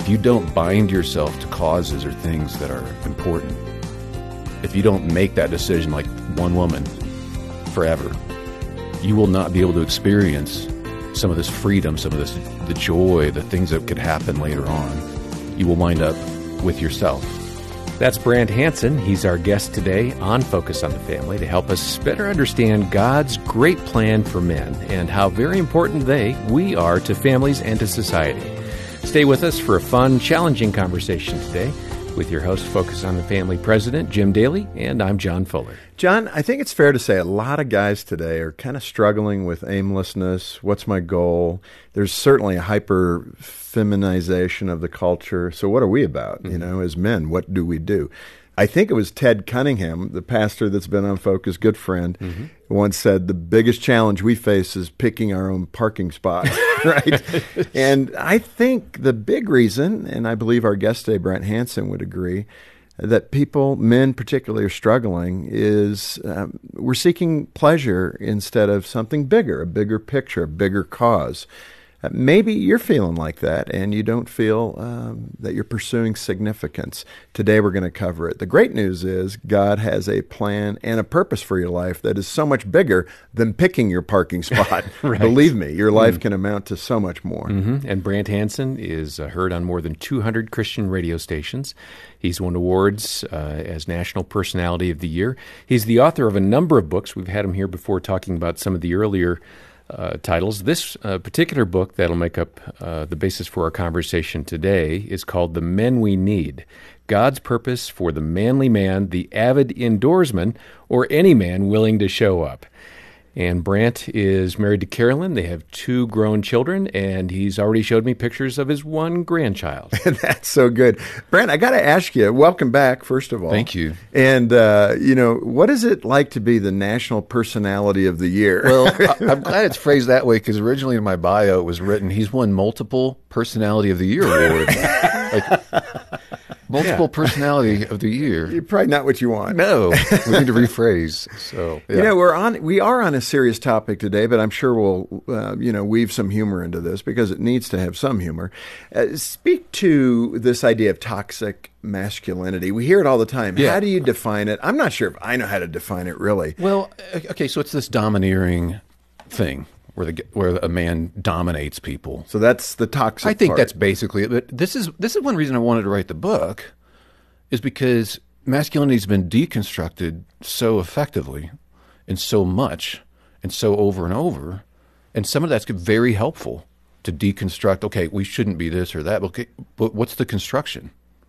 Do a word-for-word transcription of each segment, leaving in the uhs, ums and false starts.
if you don't bind yourself to causes or things that are important, if you don't make that decision like one woman forever, you will not be able to experience some of this freedom, some of this, the joy, the things that could happen later on. You will wind up with yourself. That's Brant Hansen. He's our guest today on Focus on the Family to help us better understand God's great plan for men and how very important they, we are to families and to society. Stay with us for a fun, challenging conversation today with your host, Focus on the Family President, Jim Daly, and I'm John Fuller. John, I think it's fair to say a lot of guys today are kind of struggling with aimlessness. What's my goal? There's certainly a hyper-feminization of the culture. So what are we about? Mm-hmm. You know, as men, what do we do? I think it was Ted Cunningham, the pastor that's been on Focus, good friend, mm-hmm. once said the biggest challenge we face is picking our own parking spot, right? And I think the big reason, and I believe our guest today, Brant Hansen, would agree, that people, men particularly, are struggling is um, we're seeking pleasure instead of something bigger, a bigger picture, a bigger cause. Uh, maybe you're feeling like that and you don't feel um, that you're pursuing significance. Today we're going to cover it. The great news is God has a plan and a purpose for your life that is so much bigger than picking your parking spot. Right. Believe me, your life mm. can amount to so much more. Mm-hmm. And Brant Hansen is uh, heard on more than two hundred Christian radio stations. He's won awards uh, as National Personality of the Year. He's the author of a number of books. We've had him here before talking about some of the earlier Uh, titles. This uh, particular book that'll make up uh, the basis for our conversation today is called The Men We Need, God's Purpose for the Manly Man, the Avid Indoorsman, or Any Man Willing to Show Up. And Brant is married to Carolyn. They have two grown children, and he's already showed me pictures of his one grandchild. That's so good. Brant, I got to ask you, welcome back, first of all. Thank you. And, uh, you know, what is it like to be the National Personality of the Year? Well, I, I'm glad it's phrased that way, because originally in my bio it was written, he's won multiple Personality of the Year awards. like, Multiple yeah. Personality of the Year. You're probably not what you want. No, we need to rephrase. So, yeah. You know, we're on. We are on a serious topic today, but I'm sure we'll, uh, you know, weave some humor into this because it needs to have some humor. Uh, speak to this idea of toxic masculinity. We hear it all the time. Yeah. How do you define it? I'm not sure if I know how to define it really. Well, okay, so it's this domineering thing. Where the where a man dominates people. So that's the toxic I think part. that's basically it. But this is this is one reason I wanted to write the book, is because masculinity has been deconstructed so effectively, and so much, and so over and over, and some of that's very helpful to deconstruct. Okay, we shouldn't be this or that. But, okay, but what's the construction?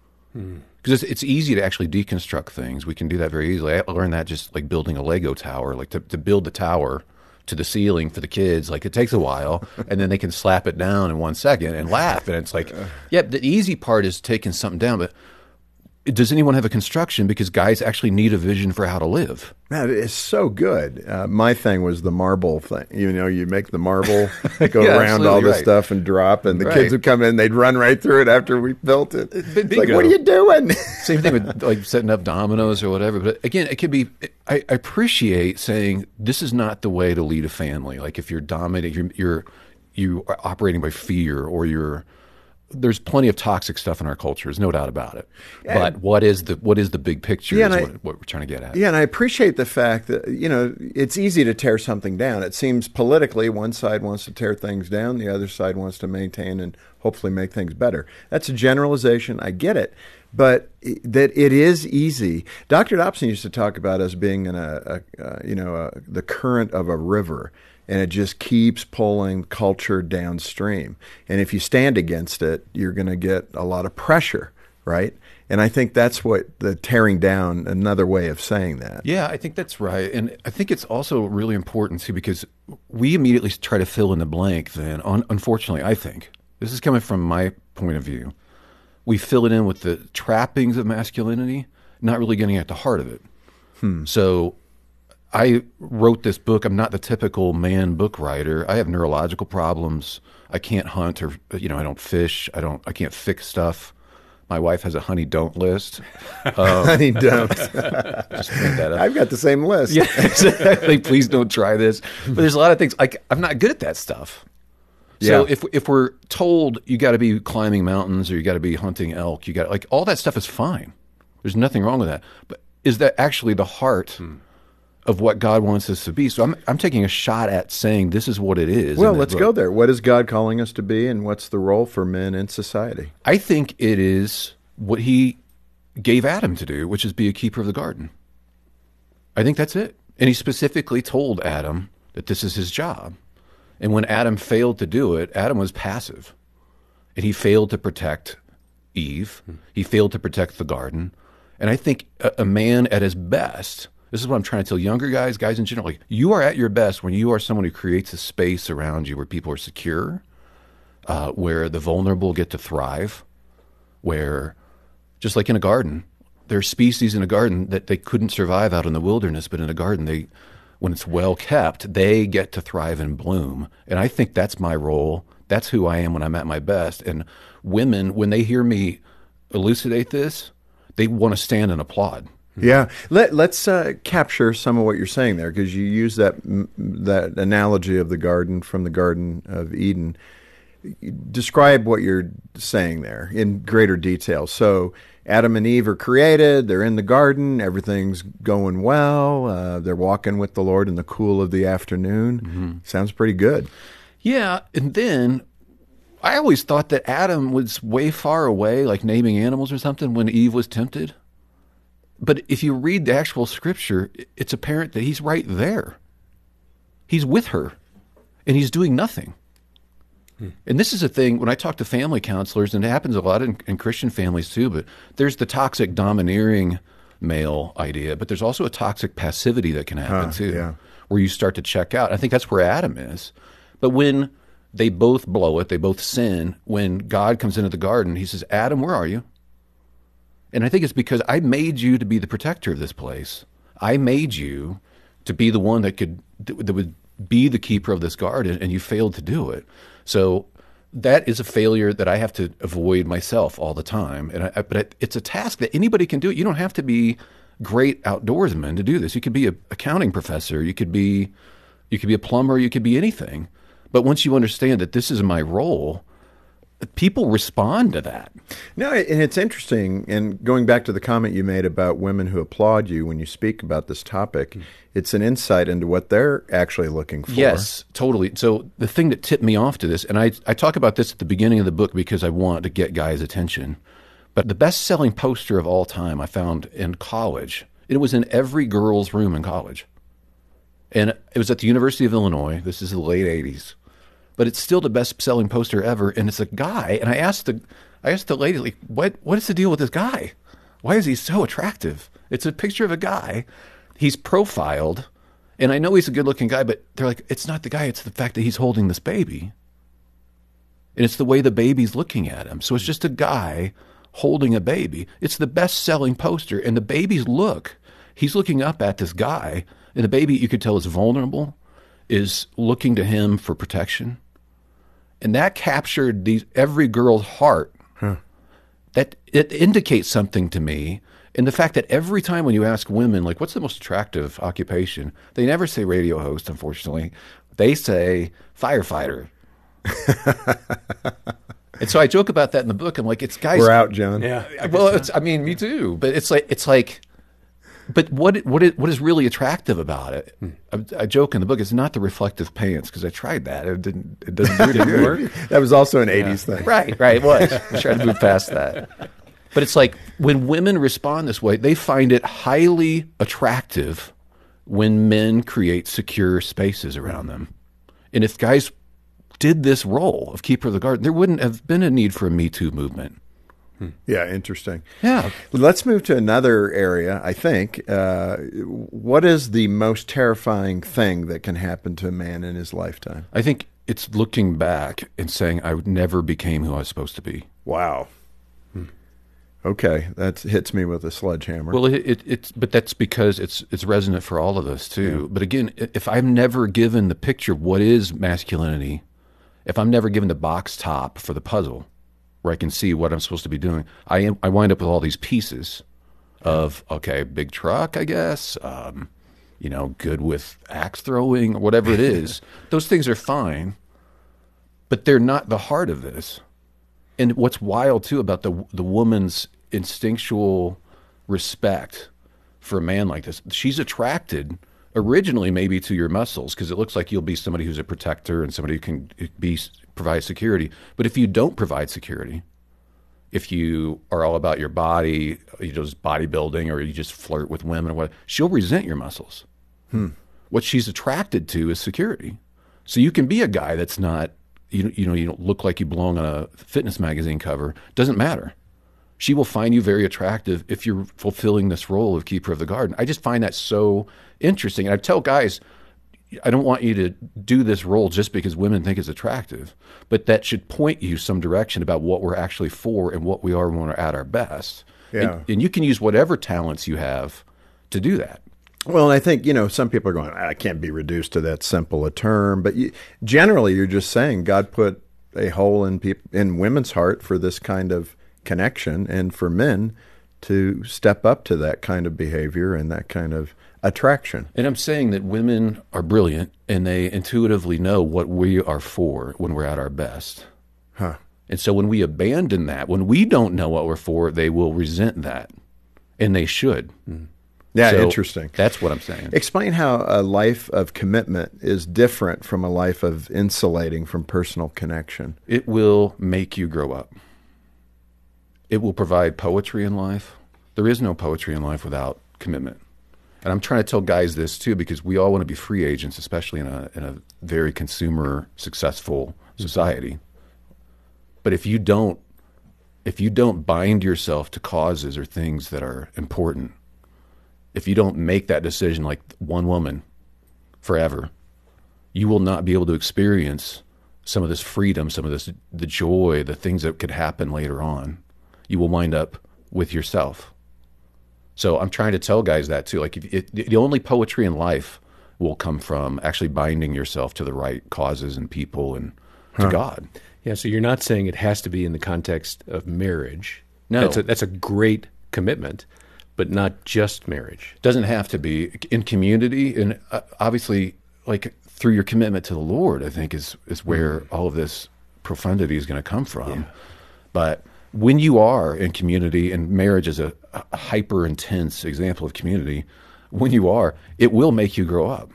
Because it's, it's easy to actually deconstruct things. We can do that very easily. I learned that just like building a Lego tower, like to, to build the tower to the ceiling for the kids, like it takes a while, and then they can slap it down in one second and laugh. And it's like, yeah, the easy part is taking something down, but does anyone have a construction? Because guys actually need a vision for how to live. Man, it's so good. Uh, my thing was the marble thing. You know, you make the marble go yeah, around all this right. stuff and drop, and the right. kids would come in, they'd run right through it after we built it. It's Bingo. like, what are you doing? Same thing with like setting up dominoes or whatever. But again, it could be, I, I appreciate saying this is not the way to lead a family. Like if you're dominating, you're, you're, you are operating by fear, or you're, there's plenty of toxic stuff in our culture. There's no doubt about it. Yeah. But what is the what is the big picture yeah, is I, what, what we're trying to get at. Yeah, and I appreciate the fact that, you know, it's easy to tear something down. It seems politically one side wants to tear things down, the other side wants to maintain and hopefully make things better. That's a generalization. I get it. But that it is easy. Doctor Dobson used to talk about us being in a, a, a you know, a, the current of a river. And it just keeps pulling culture downstream. And if you stand against it, you're going to get a lot of pressure, right? And I think that's what the tearing down, another way of saying that. Yeah, I think that's right. And I think it's also really important, too, because we immediately try to fill in the blank then. Un- unfortunately, I think, this is coming from my point of view, we fill it in with the trappings of masculinity, not really getting at the heart of it. Hmm. So I wrote this book. I'm not the typical man book writer. I have neurological problems. I can't hunt, or, you know, I don't fish. I don't, I can't fix stuff. My wife has a honey don't list. Um, honey don't. Just make that up. I've got the same list. Yeah, exactly. Please don't try this. But there's a lot of things. Like, I'm not good at that stuff. So Yeah. if if we're told you got to be climbing mountains or you got to be hunting elk, you got like all that stuff is fine. There's nothing wrong with that. But is that actually the heart Hmm. of what God wants us to be? So I'm I'm taking a shot at saying this is what it is. Well, in that let's book. go there. What is God calling us to be, and what's the role for men in society? I think it is what he gave Adam to do, which is be a keeper of the garden. I think that's it. And he specifically told Adam that this is his job. And when Adam failed to do it, Adam was passive. And he failed to protect Eve. He failed to protect the garden. And I think a, a man at his best, this is what I'm trying to tell younger guys, guys in general, like, you are at your best when you are someone who creates a space around you where people are secure, uh, where the vulnerable get to thrive, where, just like in a garden, there are species in a garden that they couldn't survive out in the wilderness, but in a garden, they, when it's well kept, they get to thrive and bloom. And I think that's my role. That's who I am when I'm at my best. And women, when they hear me elucidate this, they want to stand and applaud. Yeah, Let, let's uh, capture some of what you're saying there, because you use that that analogy of the garden from the Garden of Eden. Describe what you're saying there in greater detail. So Adam and Eve are created, they're in the garden, everything's going well, uh, they're walking with the Lord in the cool of the afternoon. Mm-hmm. Sounds pretty good. Yeah, and then I always thought that Adam was way far away, like naming animals or something, when Eve was tempted. But if you read the actual scripture, it's apparent that he's right there. He's with her, and he's doing nothing. Hmm. And this is a thing, when I talk to family counselors, and it happens a lot in, in Christian families too, but there's the toxic domineering male idea, but there's also a toxic passivity that can happen Huh, too, yeah. where you start to check out. I think that's where Adam is. But when they both blow it, they both sin, when God comes into the garden, he says, Adam, where are you? And I think it's because I made you to be the protector of this place. I made you to be the one that could that would be the keeper of this garden, and you failed to do it. So that is a failure that I have to avoid myself all the time. And I, but it's a task that anybody can do. You don't have to be great outdoorsman to do this. You could be an accounting professor. You could be you could be a plumber. You could be anything. But once you understand that this is my role, people respond to that. No, and it's interesting, and going back to the comment you made about women who applaud you when you speak about this topic, mm-hmm. it's an insight into what they're actually looking for. Yes, totally. So the thing that tipped me off to this, and I, I talk about this at the beginning of the book because I want to get guys' attention, but the best-selling poster of all time I found in college, it was in every girl's room in college. And it was at the University of Illinois. This is the late eighties. But it's still the best-selling poster ever, and it's a guy. And I asked the, I asked the lady, like, what, what is the deal with this guy? Why is he so attractive? It's a picture of a guy. He's profiled, and I know he's a good-looking guy, but they're like, it's not the guy. It's the fact that he's holding this baby, and it's the way the baby's looking at him. So it's just a guy holding a baby. It's the best-selling poster, and the baby's look. He's looking up at this guy, and the baby, you could tell, is vulnerable, is looking to him for protection. And that captured these every girl's heart. Huh. That it indicates something to me. And the fact that every time when you ask women, like, what's the most attractive occupation? They never say radio host, unfortunately. They say firefighter. And so I joke about that in the book. I'm like, it's guys. We're out, John. Yeah. Well, it's, I mean, me too. But it's like, it's like, but what what is, what is really attractive about it? Hmm. I, I joke in the book, it's not the reflective pants, because I tried that. It didn't. It doesn't really work. That was also an eighties yeah. thing. Right, right. It was. I tried to move past that. But it's like when women respond this way, they find it highly attractive when men create secure spaces around them. And if guys did this role of keeper of the garden, there wouldn't have been a need for a Me Too movement. Hmm. Yeah, interesting. Yeah. Let's move to another area, I think. Uh, what is the most terrifying thing that can happen to a man in his lifetime? I think it's looking back and saying, I never became who I was supposed to be. Wow. Hmm. Okay, that hits me with a sledgehammer. Well, it, it, it's but that's because it's it's resonant for all of us too. Yeah. But again, if I'm never given the picture of what is masculinity, if I'm never given the box top for the puzzle, where I can see what I'm supposed to be doing, I am, I wind up with all these pieces of, okay, big truck, I guess, um, you know, good with axe throwing, or whatever it is. Those things are fine. but they're not the heart of this. And what's wild too about the the woman's instinctual respect for a man like this, she's attracted originally maybe to your muscles because it looks like you'll be somebody who's a protector and somebody who can be provide security. But if you don't provide security, if you are all about your body, you just bodybuilding, or you just flirt with women or what, she'll resent your muscles. Hmm. What she's attracted to is security. So you can be a guy that's not, you, you know, you don't look like you belong on a fitness magazine cover. Doesn't matter. She will find you very attractive if you're fulfilling this role of keeper of the garden. I just find that so interesting. And I tell guys, I don't want you to do this role just because women think it's attractive, but that should point you some direction about what we're actually for and what we are when we're at our best. Yeah. And, and you can use whatever talents you have to do that. Well, and I think, you know, some people are going, I can't be reduced to that simple a term. But you, generally, you're just saying God put a hole in peop- in women's heart for this kind of connection, and for men to step up to that kind of behavior and that kind of attraction. And I'm saying that women are brilliant, and they intuitively know what we are for when we're at our best. Huh. And so when we abandon that, when we don't know what we're for, they will resent that, and they should. Mm. Yeah, So interesting. That's what I'm saying. Explain how a life of commitment is different from a life of insulating from personal connection. It will make you grow up. It will provide poetry in life. There is no poetry in life without commitment. And I'm trying to tell guys this too, because we all want to be free agents, especially in a in a very consumer successful society. But if you don't if you don't bind yourself to causes or things that are important, if you don't make that decision like one woman forever, you will not be able to experience some of this freedom, some of this, the joy, the things that could happen later on. You will wind up with yourself. So I'm trying to tell guys that too. Like if it, the only poetry in life will come from actually binding yourself to the right causes and people and to Huh. God. Yeah, so you're not saying it has to be in the context of marriage. No. That's a, that's a great commitment, but not just marriage. Doesn't have to be in community, and uh, obviously, like through your commitment to the Lord, I think is is where all of this profundity is going to come from. Yeah. But when you are in community, and marriage is a, a hyper intense example of community, when you are, it will make you grow up.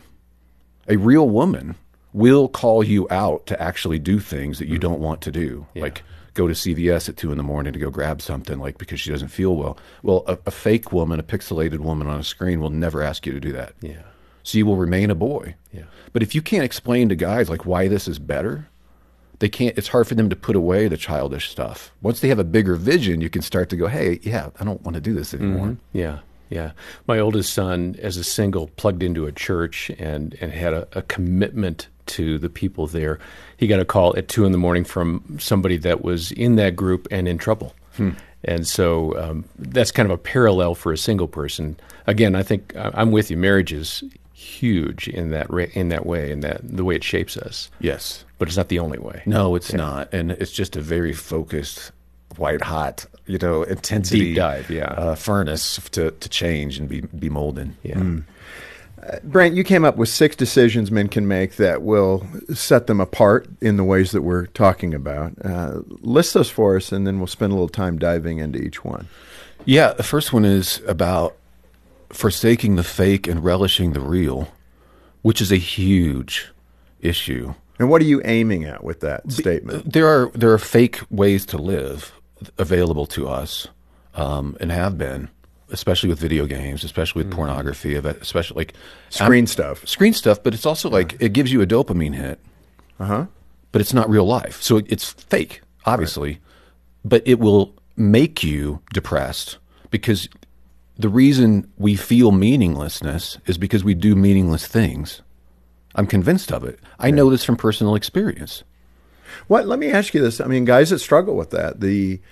A real woman will call you out to actually do things that you don't want to do, Yeah. like go to C V S at two in the morning to go grab something, like because she doesn't feel well. Well, a, a fake woman, a pixelated woman on a screen will never ask you to do that. Yeah. So you will remain a boy. Yeah. But if you can't explain to guys like why this is better, they can't. It's hard for them to put away the childish stuff. Once they have a bigger vision, you can start to go, "Hey, yeah, I don't want to do this anymore." Mm-hmm. Yeah, yeah. My oldest son, as a single, plugged into a church and, and had a, a commitment to the people there. He got a call at two in the morning from somebody that was in that group and in trouble. Hmm. And so um, that's kind of a parallel for a single person. Again, I think uh, I'm with you. Marriage is huge in that ra- in that way, and that the way it shapes us. Yes. But it's not the only way. No, it's not, and it's just a very focused, white hot, you know, intensity Deep dive, yeah. uh, furnace to to change and be be molded. Yeah. Mm. Uh, Brent, you came up with six decisions men can make that will set them apart in the ways that we're talking about. Uh, list those for us, and then we'll spend a little time diving into each one. Yeah, the first one is about forsaking the fake and relishing the real, which is a huge issue. And what are you aiming at with that statement? There are there are fake ways to live available to us, um, and have been, especially with video games, especially with mm-hmm. pornography, especially like screen I'm, stuff, screen stuff. But it's also like it gives you a dopamine hit, uh huh. But it's not real life, so it's fake, obviously. Right. But it will make you depressed because the reason we feel meaninglessness is because we do meaningless things. I'm convinced of it. I yeah. know this from personal experience. What? Let me ask you this. I mean, guys that struggle with that, the,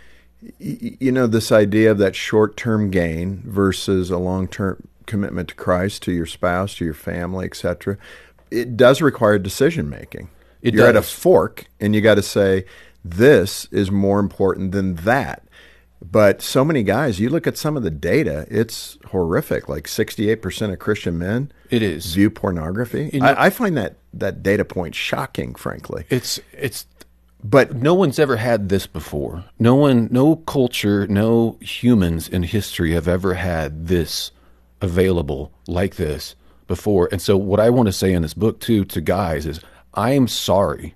you know, this idea of that short-term gain versus a long-term commitment to Christ, to your spouse, to your family, et cetera, it does require decision-making. It You're does. at a fork, and you got to say, this is more important than that. But so many guys, you look at some of the data, it's horrific. Like sixty-eight percent of Christian men it is. view pornography. You know, I, I find that, that data point shocking, frankly. It's it's But no one's ever had this before. No one, no culture, no humans in history have ever had this available like this before. And so what I want to say in this book too to guys is, I am sorry.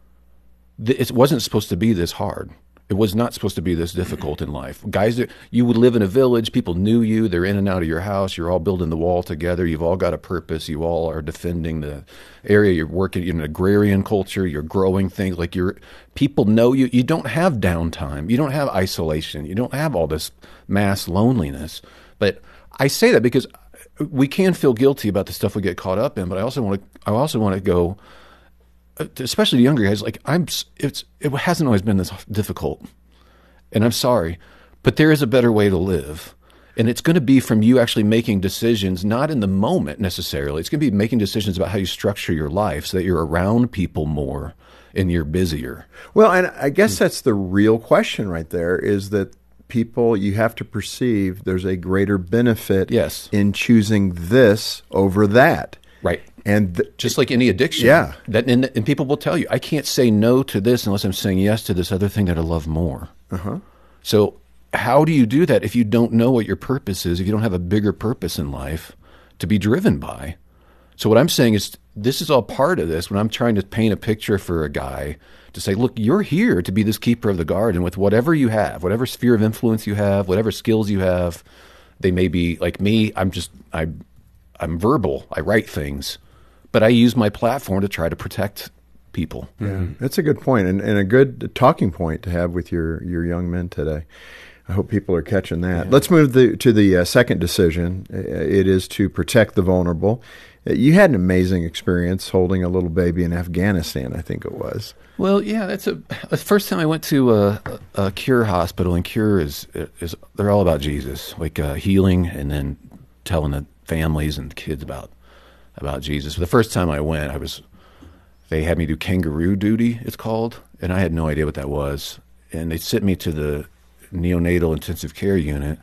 It wasn't supposed to be this hard. It was not supposed to be this difficult in life. Guys, you would live in a village. People knew you. They're in and out of your house. You're all building the wall together. You've all got a purpose. You all are defending the area. You're working in an agrarian culture. You're growing things. Like you're, people know you. You don't have downtime. You don't have isolation. You don't have all this mass loneliness. But I say that because we can feel guilty about the stuff we get caught up in. But I also want to. I also want to go. Especially the younger guys, like I'm, it's it hasn't always been this difficult, and I'm sorry, but there is a better way to live, and it's going to be from you actually making decisions, not in the moment necessarily. It's going to be making decisions about how you structure your life so that you're around people more and you're busier. Well, and I guess that's the real question right there: is that people, you have to perceive there's a greater benefit yes. in choosing this over that. Right. And th- just like any addiction, yeah. That and, and people will tell you, I can't say no to this unless I'm saying yes to this other thing that I love more. Uh-huh. So how do you do that if you don't know what your purpose is, if you don't have a bigger purpose in life to be driven by? So what I'm saying is this is all part of this when I'm trying to paint a picture for a guy to say, look, you're here to be this keeper of the garden with whatever you have, whatever sphere of influence you have, whatever skills you have. They may be like me. I'm just, I, I'm verbal. I write things. But I use my platform to try to protect people. Yeah, that's a good point, and, and a good talking point to have with your, your young men today. I hope people are catching that. Yeah. Let's move the, to the uh, second decision. It is to protect the vulnerable. You had an amazing experience holding a little baby in Afghanistan, I think it was. Well, yeah, that's a the first time I went to a, a Cure hospital, and Cure is is they're all about Jesus, like uh, healing, and then telling the families and the kids about. about Jesus. The first time I went, I was, they had me do kangaroo duty, it's called, and I had no idea what that was. And they sent me to the neonatal intensive care unit,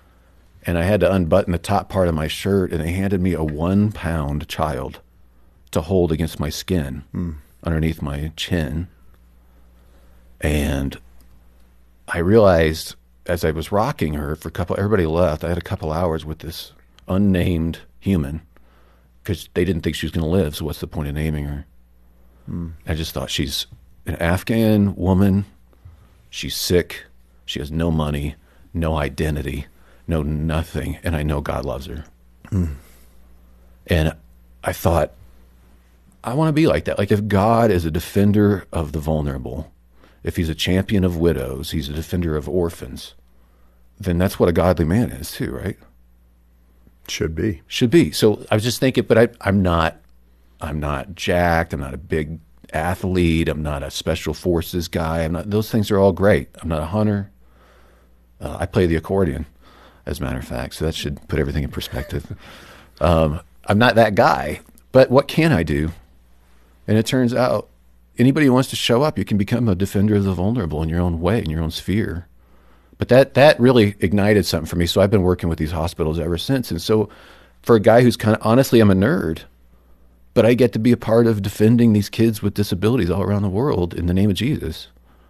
and I had to unbutton the top part of my shirt, and they handed me a one pound child to hold against my skin mm. underneath my chin. And I realized as I was rocking her for a couple, everybody left, I had a couple hours with this unnamed human, because they didn't think she was going to live, so what's the point of naming her? Mm. I just thought she's an Afghan woman. She's sick. She has no money, no identity, no nothing, and I know God loves her. Mm. And I thought, I want to be like that. Like if God is a defender of the vulnerable, if he's a champion of widows, he's a defender of orphans, then that's what a godly man is too, right? Should be. Should be. So I was just thinking, but I, I'm not, I'm not jacked. I'm not a big athlete. I'm not a special forces guy. I'm not. Those things are all great. I'm not a hunter. Uh, I play the accordion, as a matter of fact. So that should put everything in perspective. Um, I'm not that guy. But what can I do? And it turns out, anybody who wants to show up, you can become a defender of the vulnerable in your own way, in your own sphere. But that, that really ignited something for me. So I've been working with these hospitals ever since. And so for a guy who's kind of, honestly, I'm a nerd, but I get to be a part of defending these kids with disabilities all around the world in the name of Jesus.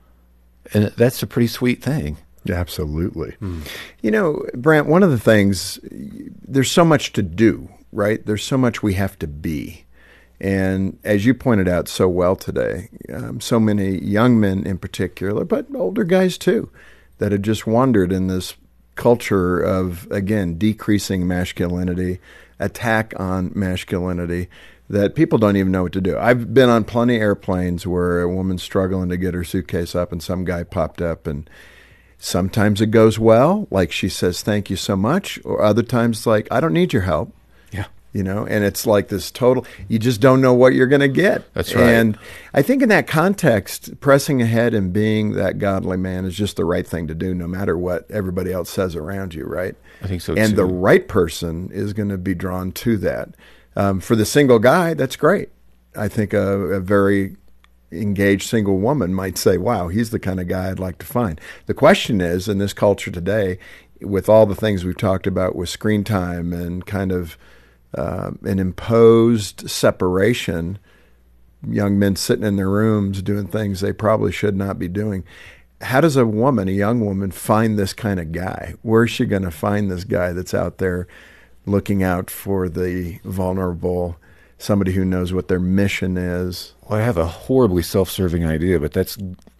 And that's a pretty sweet thing. Absolutely. Mm. You know, Brant, one of the things, there's so much to do, right? There's so much we have to be. And as you pointed out so well today, um, so many young men in particular, but older guys too, that had just wandered in this culture of, again, decreasing masculinity, attack on masculinity, that people don't even know what to do. I've been on plenty of airplanes where a woman's struggling to get her suitcase up and some guy popped up, and sometimes it goes well, like she says, thank you so much, or other times like, I don't need your help. Yeah. You know, and it's like this total, you just don't know what you're going to get. That's right. And I think in that context, pressing ahead and being that godly man is just the right thing to do, no matter what everybody else says around you, right? I think so, and too. the right person is going to be drawn to that. Um, for the single guy, that's great. I think a, a very engaged single woman might say, wow, he's the kind of guy I'd like to find. The question is, in this culture today, with all the things we've talked about with screen time and kind of Uh, an imposed separation, young men sitting in their rooms doing things they probably should not be doing. How does a woman, a young woman, find this kind of guy? Where's she going to find this guy that's out there looking out for the vulnerable, somebody who knows what their mission is? Well, I have a horribly self-serving idea, but that's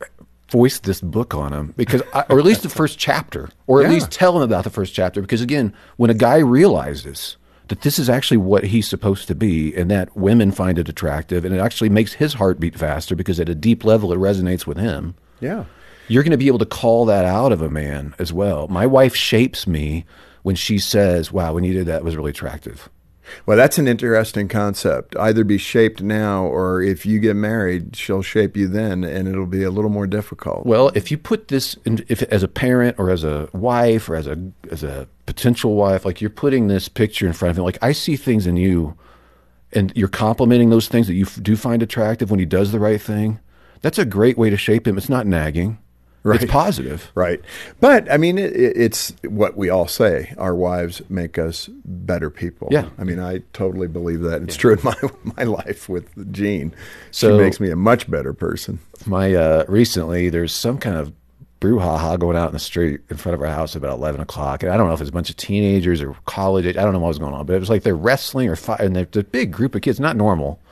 voice this book on him, because, I, or at least the first chapter, or at Yeah. least tell him about the first chapter. Because again, when a guy realizes that this is actually what he's supposed to be, and that women find it attractive, and it actually makes his heart beat faster because at a deep level it resonates with him. Yeah. You're going to be able to call that out of a man as well. My wife shapes me when she says, wow, when you did that, it was really attractive. Well, that's an interesting concept. Either be shaped now, or if you get married, she'll shape you then, and it'll be a little more difficult. Well, if you put this in, if as a parent or as a wife or as a as a potential wife, like you're putting this picture in front of him, like I see things in you, and you're complimenting those things that you f- do find attractive when he does the right thing. That's a great way to shape him. It's not nagging. Right. It's positive. Right. But, I mean, it, it's what we all say. Our wives make us better people. Yeah. I mean, I totally believe that. It's yeah. true in my my life with Jean. So, she makes me a much better person. My uh, recently, there's some kind of brouhaha going out in the street in front of our house about eleven o'clock. And I don't know if it's a bunch of teenagers or college age. I don't know what was going on. But it was like they're wrestling or fighting. And they're a big group of kids, not normal.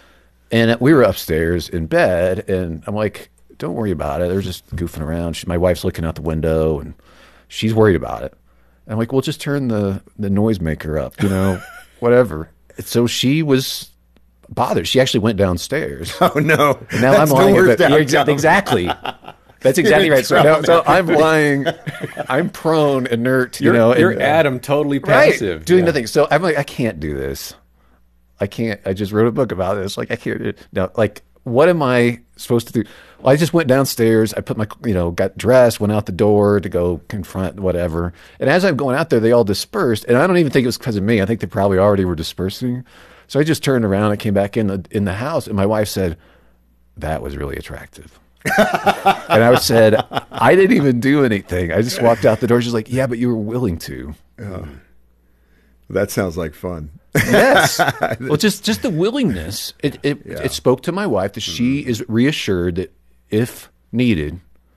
And we were upstairs in bed. And I'm like, don't worry about it. They're just goofing around. She, my wife's looking out the window, and she's worried about it. And I'm like, well, just turn the, the noisemaker up, you know, whatever. So she was bothered. She actually went downstairs. Oh, no. And now That's I'm lying. The At exactly, exactly. That's exactly right. So, now, so I'm lying. I'm prone, inert. You're, you know, you're and, Adam, totally passive. Right, doing yeah. nothing. So I'm like, I can't do this. I can't. I just wrote a book about this. Like, I can't do it. Now, like, what am I supposed to do? Well, I just went downstairs. I put my, you know, got dressed, went out the door to go confront whatever. And as I'm going out there, they all dispersed. And I don't even think it was because of me. I think they probably already were dispersing. So I just turned around and came back in the in the house. And my wife said, that was really attractive. And I said, I didn't even do anything. I just walked out the door. She's like, yeah, but you were willing to. Oh, that sounds like fun. Yes. Well, just just the willingness. It it, Yeah. it spoke to my wife that she is reassured that if needed,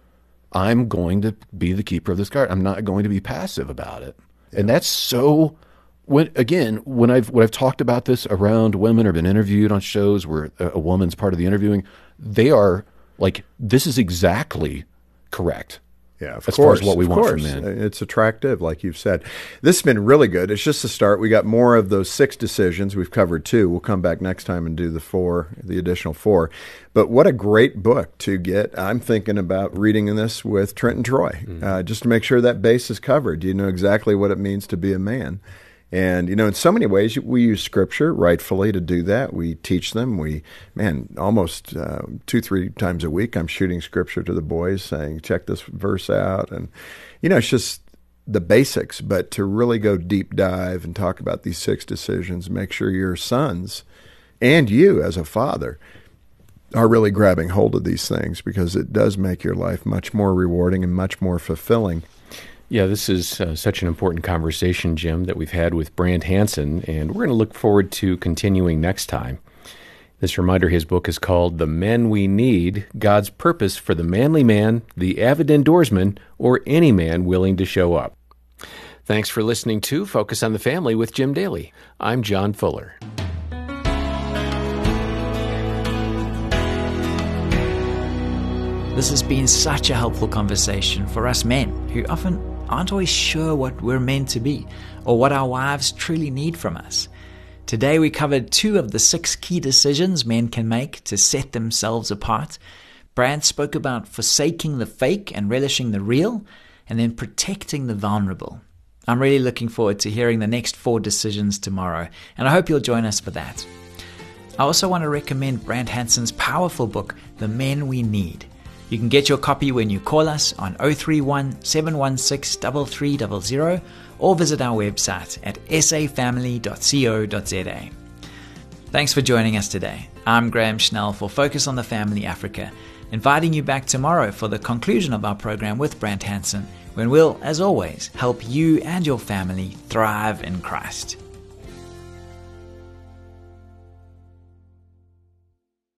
I'm going to be the keeper of this garden. I'm not going to be passive about it. Yeah. And that's so. When again, when I've when I've talked about this around women or been interviewed on shows where a, a woman's part of the interviewing, they are like, this is exactly correct. Yeah, of as course, far as what we of want course. from men. It's attractive, like you've said. This has been really good. It's just a start. We got more of those six decisions. We've covered two. We'll come back next time and do the four, the additional four. But what a great book to get. I'm thinking about reading this with Trenton Troy, mm-hmm. uh, just to make sure that base is covered. You know exactly what it means to be a man. And, you know, in so many ways, we use Scripture rightfully to do that. We teach them. We, man, almost uh, two, three times a week, I'm shooting Scripture to the boys saying, check this verse out. And, you know, it's just the basics. But to really go deep dive and talk about these six decisions, make sure your sons and you as a father are really grabbing hold of these things, because it does make your life much more rewarding and much more fulfilling. Yeah, this is uh, such an important conversation, Jim, that we've had with Brant Hansen, and we're going to look forward to continuing next time. This reminder, his book is called The Men We Need, God's Purpose for the Manly Man, the Avid Indoorsman, or Any Man Willing to Show Up. Thanks for listening to Focus on the Family with Jim Daly. I'm John Fuller. This has been such a helpful conversation for us men who often aren't always sure what we're meant to be or what our wives truly need from us. Today we covered two of the six key decisions men can make to set themselves apart. Brant spoke about forsaking the fake and relishing the real, and then protecting the vulnerable. I'm really looking forward to hearing the next four decisions tomorrow, and I hope you'll join us for that. I also want to recommend Brant Hansen's powerful book, The Men We Need. You can get your copy when you call us on oh three one, seven one six, three three zero zero or visit our website at s a family dot co dot z a. Thanks for joining us today. I'm Graham Schnell for Focus on the Family Africa, inviting you back tomorrow for the conclusion of our program with Brant Hansen, when we'll, as always, help you and your family thrive in Christ.